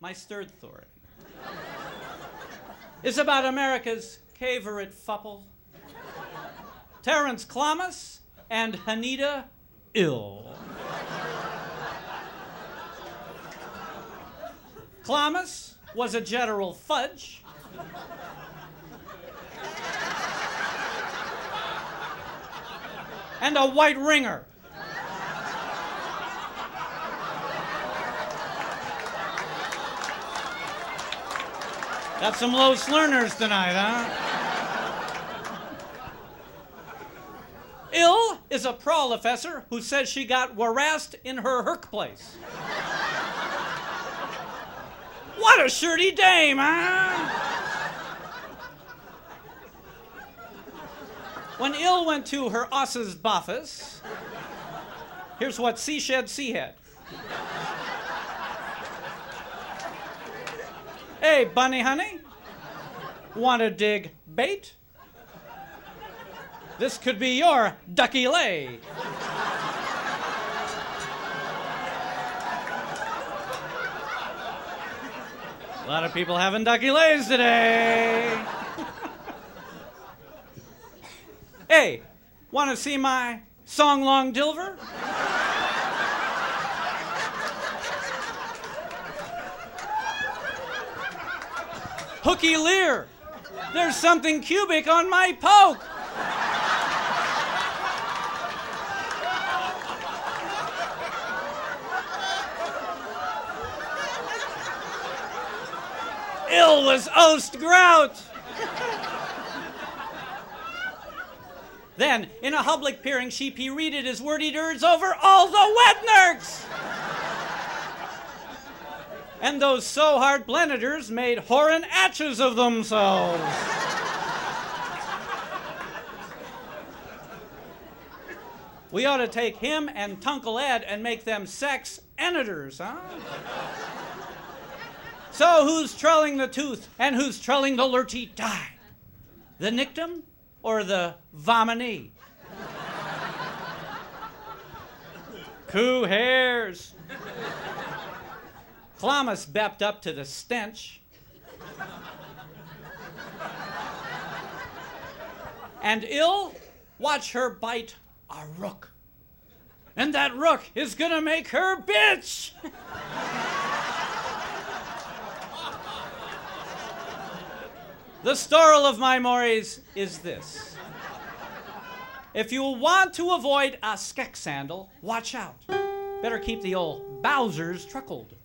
my stirred story, is about America's favorite fupple, Terence Klamas and Hanita Ill. Klamas was a General Fudge. And a white ringer. Got some low slurners tonight, huh? Ill is a professor who says she got harassed in her workplace. What a shirty dame, huh? When Ill went to her Oss's office, here's what she said. Hey, bunny honey, want to dig bait? This could be your ducky lay. A lot of people having ducky lays today. Hey, want to see my song long dilver? Hooky Lear, there's something cubic on my poke. Ill was oast grout. Then, in a public hearing, she pereated his wordy dirds over all the wet nerks. And those so hard blenders made whoring atches of themselves. We ought to take him and Tunkle Ed and make them sex editors, huh? So who's trelling the tooth and who's trelling the lurchy die? The nictum or the vominee? Who hairs? Klamas bepped up to the stench. And Ill, watch her bite a rook. And that rook is gonna make her bitch! The story of my mores is this. If you want to avoid a skeck sandal, watch out. Better keep the old Bowsers truckled.